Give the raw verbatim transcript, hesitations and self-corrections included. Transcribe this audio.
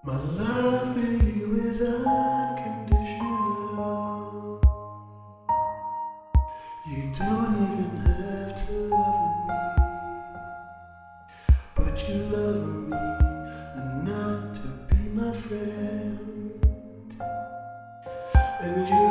My love for you is unconditional. You don't even have to love me, but you love me enough to be my friend. And you